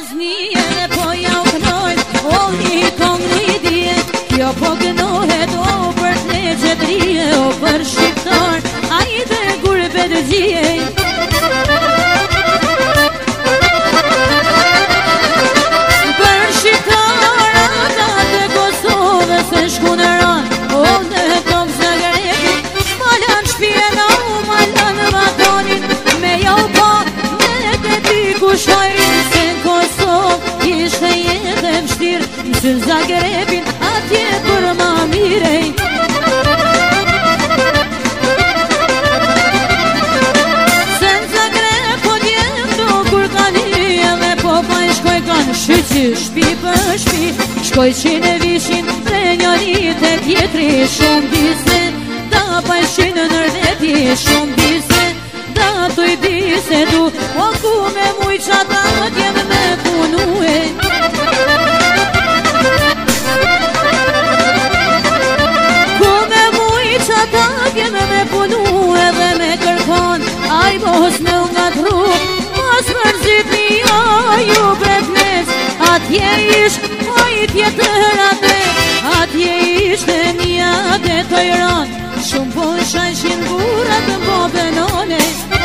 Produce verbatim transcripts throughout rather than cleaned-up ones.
vllaznie po ja u knojt, o një kong një dje, kjo po gënohet o për të leqetrie, o për shqiptar, a i dhe gurbet gjej. Për shqiptar, ata të Kosovë se shkuneran, o në kom Zagrebit, malan shpjena u malan vatonin, me jau pa, me të ty ku shajrin, se në Kosovë ishte jetë e vështir, në Zagrebin atje për ma mirej. Se në Zagreb po djem do kur kanë edhe po pa i shkoj kanë shyqy shpi për shpi, shkoj qine vishin dhe njërit e tjetri shumë bise, da pa i shinë nërdeti shumë bise, da tu i bise du, o ku me muj qata djem me punu e. Ata vjene me punu edhe me kërkon, aj mos me nga tru, mos mërzit një ju bretnes, atje ish, aj tjetër ate, atje ishte një ate të iran, shumë po shajshin burat në po benone.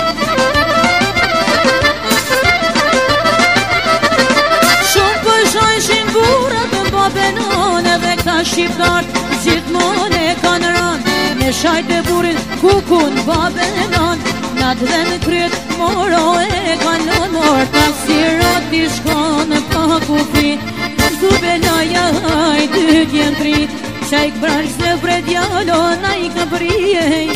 Shumë po shajshin burat në po benone, dhe këta shqiptart gjithmone kanë ranë, me shajt e burin kukun babenon, natë dhe në kryet moro e kanon, mor taksirot i shkon pa kufi, zube laja haj dy djen tri, qaj këbrash se vred jalo na i këprijej.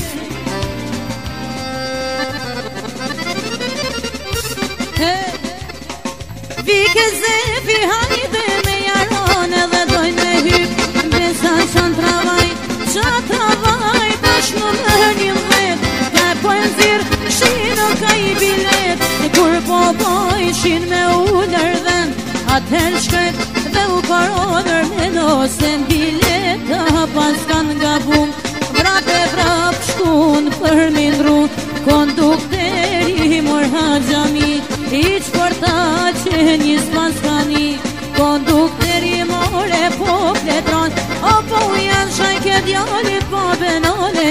Vike zefi hajde me jaron edhe doj me hyp, besa qanë travaj, qa travaj, tash në më një mlet, ka po e nëzirë, shino ka i bilet, kur po po ishin me ullër dhen, atëher shkret dhe u paronër me nosen bilet, ta pas kanë nga bum, vrap e vrap shkun për mindru, kondukteri mor haqami, i qporta që një s'pas kani, kondukteri more po pletron, o po u janë shajke djallit po benone.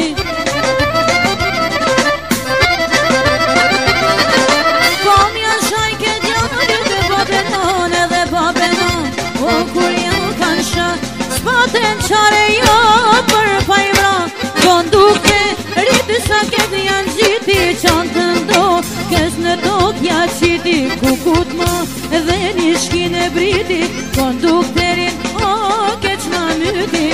Po u janë shajke djallit po benone dhe po benon, o kur janë kanë shak, s'paten qare jo për pajmra, kondukteri sa këtë janë gjiti qanë të ndo, kes në tokja qiti kukut ma, dhe një shkin e briti, kondukterin o keq ma myti.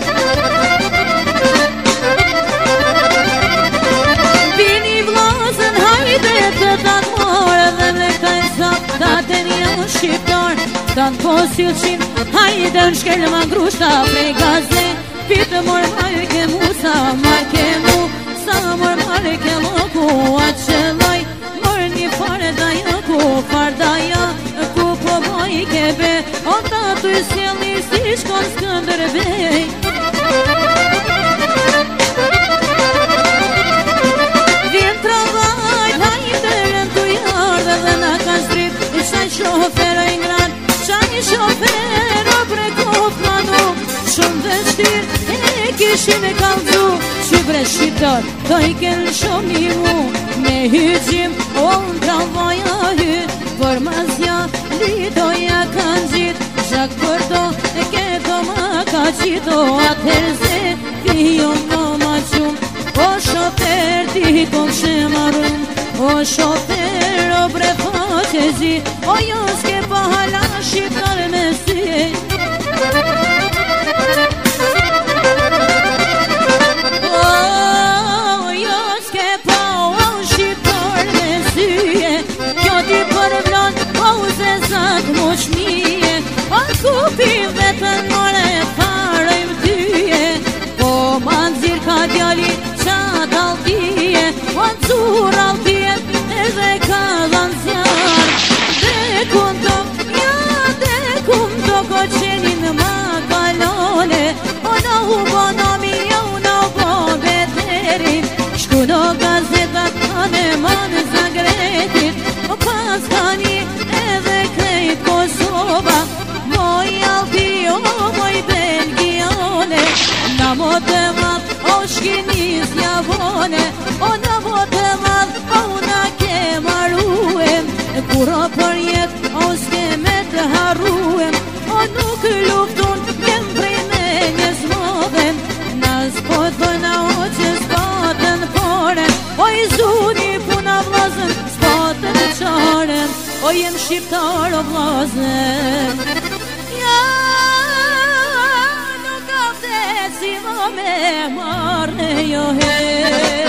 Vini vlazën hajde të tatë marë, dhe dhe këta e zap, taten janë shqiptar, tanë posilqin, hajde në shkel ma ngrushta prej gazle, pitë morë marke mu, sa marke mu, sa morë marke loku, atë qëllaj, morë një fare daja ku, far daja, ku po boj kebe, o ta tu i sjeli si shkon Skënderbej. Vjen travaj, hajde rën tu jardë, dhe na ka zdrit, i qaj shofer e ngrat, qaj shofer o prekop manu, shumë dhe shtir, e kishin e kalzu, që bre shqiptar, do i ken shumë i mu, me hyqim, o në tramvaja hy, për mazja, lidoja kanë gjit, zhak për do, e keto ma ka qito, atëher se, ti jo më ma qumë, o shofer ti kom shemarum, o shofer o bre faqe zi, o jo s'ke pa hala shqiptar me si. Kupi vetën more farojmë tyje, po ma nëzirë ka djali qatë altije, po nëzur altije edhe ka dhanë zjarë, dhe kum do, ja dhe kum do ko qenin ma kalone, o na u bo nomi, ja u na u bo beterin, shku do gazetat anë ma në Zagretit, o pas kani edhe krejt ko bote madh, o shkinis javone, o në bote madh, o na ke maruem, kura për jet, o s'keme të harruem, o nuk luftun, kem prej me një zmodhem, nas po dhona o që s'patën poren, o i zuni puna vlazën, s'patën qaren, o jem shqiptar o vlazën. Si më me marrë jo he